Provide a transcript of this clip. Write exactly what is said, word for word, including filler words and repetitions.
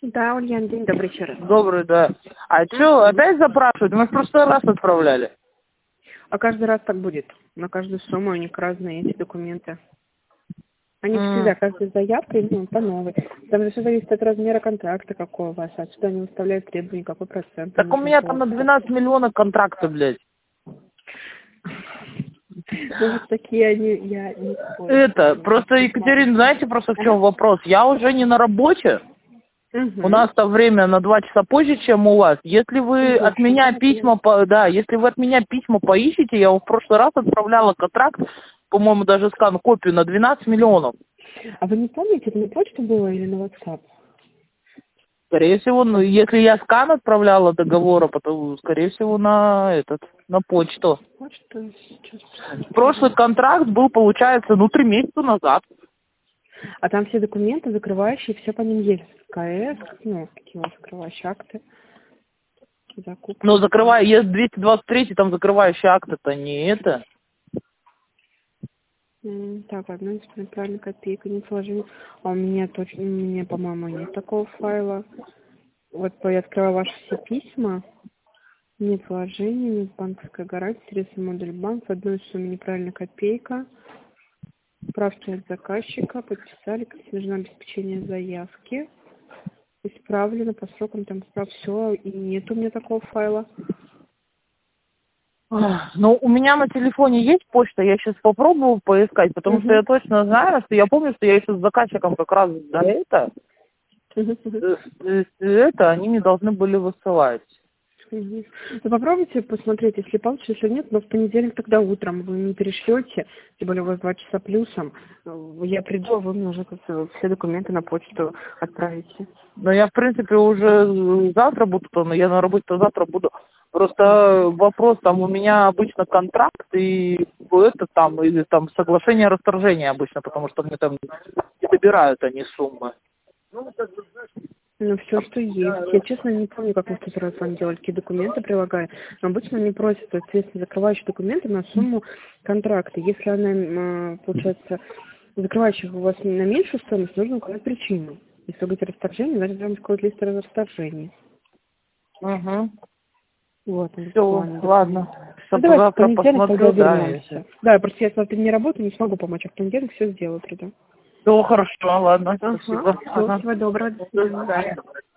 Да, Ульяна, день добрый еще раз. Добрый, да. А что, опять запрашивают? Мы в прошлый раз отправляли. А каждый раз так будет. На каждую сумму у них разные эти документы. Они М. всегда, каждая заявка именно по новой. Там же все зависит от размера контракта, какой у вас. Отсюда они выставляют требования, какой процент. Так у меня там на двенадцать миллионов контракта, блядь. Ну, вот такие они, я не спорю. Это, просто, Екатерина, знаете, просто в чем вопрос? Я уже не на работе. Угу. У нас-то время на два часа позже, чем у вас. Если вы Угу. от меня письма, по, да, если вы от меня письма поищите, я вам в прошлый раз отправляла контракт, по-моему, даже скан, копию на двенадцать миллионов. А вы не помните, это на почту было или на WhatsApp? Скорее всего, ну, если я скан отправляла договора, потом, скорее всего, на этот, на почту. Почту сейчас. Прошлый контракт был, получается, ну, три месяца назад. А там все документы, закрывающие, все по ним есть. КС, ну, какие у вас закрывающие акты. Закупки. Но закрывая, есть двести двадцать три, там закрывающий акт, это не это. М, Так, одна неправильная копейка, не сложили. А у меня точно, у меня, по-моему, нет такого файла. Вот я открываю ваши все письма. Нет вложений, нет банковской гарантии, средства модуль банк, в одной сумме неправильная копейка. Справки от заказчика, подписали, как нужно обеспечение заявки. Исправлено по срокам, там справ все, и нет у меня такого файла. Ах, ну, у меня на телефоне есть почта, я сейчас попробую поискать, потому Угу. что я точно знаю, что я помню, что я еще с заказчиком как раз за это, Угу, угу. э, э, это они не должны были высылать. Угу. Вы попробуйте посмотреть, если получится, если нет, но в понедельник тогда утром вы не перешлете, тем более у вас два часа плюсом. Я приду, а вы мне уже все документы на почту отправите. Но я, в принципе, уже завтра буду, но я на работе завтра буду. Просто вопрос, там у меня обычно контракт и это там, или там соглашение о расторжении обычно, потому что мне там не добирают они суммы. Ну, все, что есть. Я, честно, не помню, как мы в тот раз с вами делали, какие документы прилагаю, но обычно они просят, соответственно, закрывающие документы на сумму контракта. Если она, получается, закрывающих у вас на меньшую стоимость, нужно указать причину. Если вы говорите расторжение, значит, вам какой-то лист расторжения. Угу. Вот, Все, ладно. Ну, давайте в Завтра понедельник тогда посмотрю, да. вернемся. Если... Да, просто я смотрю, не работаю, не смогу помочь, а в понедельник все сделаю, приду. Все хорошо, ладно, Ага, спасибо. все, Ага. всего доброго, до До свидания. свидания.